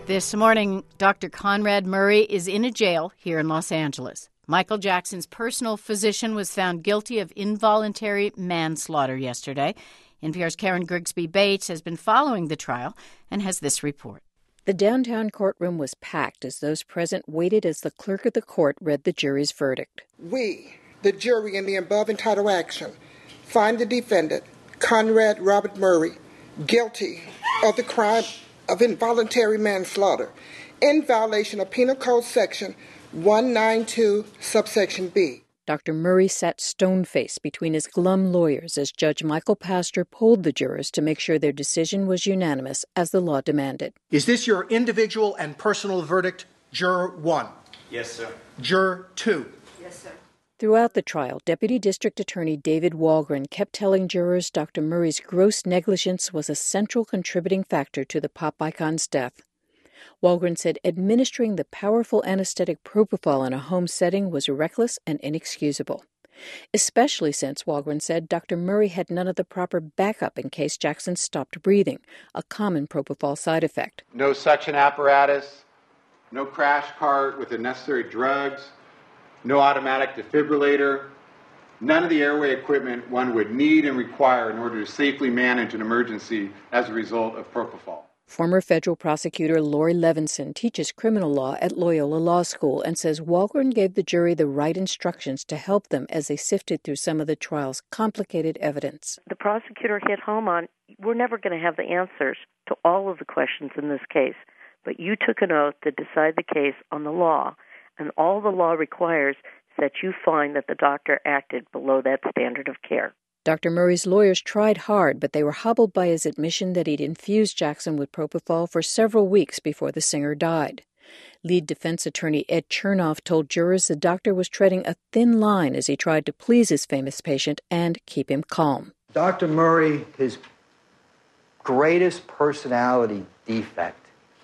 This morning, Dr. Conrad Murray is in a jail here in Los Angeles. Michael Jackson's personal physician was found guilty of involuntary manslaughter yesterday. NPR's Karen Grigsby Bates has been following the trial and has this report. The downtown courtroom was packed as those present waited as the clerk of the court read the jury's verdict. We, the jury in the above entitled action, find the defendant, Conrad Robert Murray, guilty of the crime of involuntary manslaughter in violation of Penal Code Section 192, subsection B. Dr. Murray sat stone-faced between his glum lawyers as Judge Michael Pastor polled the jurors to make sure their decision was unanimous, as the law demanded. Is this your individual and personal verdict, Juror 1? Yes, sir. Juror 2? Yes, sir. Throughout the trial, Deputy District Attorney David Walgren kept telling jurors Dr. Murray's gross negligence was a central contributing factor to the pop icon's death. Walgren said administering the powerful anesthetic propofol in a home setting was reckless and inexcusable, especially since, Walgren said, Dr. Murray had none of the proper backup in case Jackson stopped breathing, a common propofol side effect. No suction apparatus, no crash cart with the necessary drugs, no automatic defibrillator, none of the airway equipment one would need and require in order to safely manage an emergency as a result of propofol. Former federal prosecutor Lori Levinson teaches criminal law at Loyola Law School and says Walgren gave the jury the right instructions to help them as they sifted through some of the trial's complicated evidence. The prosecutor hit home on, we're never going to have the answers to all of the questions in this case, but you took an oath to decide the case on the law, and all the law requires is that you find that the doctor acted below that standard of care. Dr. Murray's lawyers tried hard, but they were hobbled by his admission that he'd infused Jackson with propofol for several weeks before the singer died. Lead defense attorney Ed Chernoff told jurors the doctor was treading a thin line as he tried to please his famous patient and keep him calm. Dr. Murray, his greatest personality defect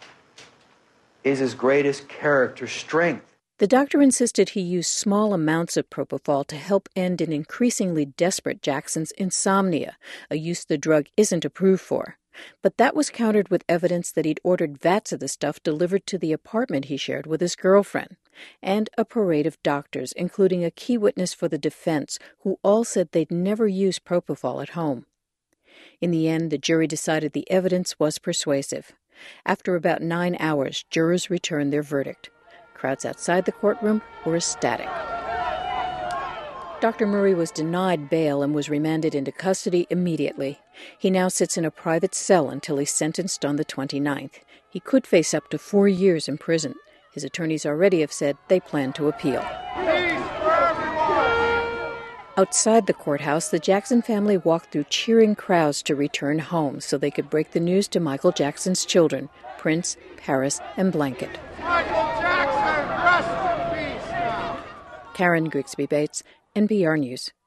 is his greatest character strength. The doctor insisted he used small amounts of propofol to help end an increasingly desperate Jackson's insomnia, a use the drug isn't approved for. But that was countered with evidence that he'd ordered vats of the stuff delivered to the apartment he shared with his girlfriend, and a parade of doctors, including a key witness for the defense, who all said they'd never used propofol at home. In the end, the jury decided the evidence was persuasive. After about 9 hours, jurors returned their verdict. Crowds outside the courtroom were ecstatic. Dr. Murray was denied bail and was remanded into custody immediately. He now sits in a private cell until he's sentenced on the 29th. He could face up to 4 years in prison. His attorneys already have said they plan to appeal. Outside the courthouse, the Jackson family walked through cheering crowds to return home so they could break the news to Michael Jackson's children, Prince, Paris, and Blanket. Michael Jackson, rest in peace now. Karen Grigsby Bates, NPR News.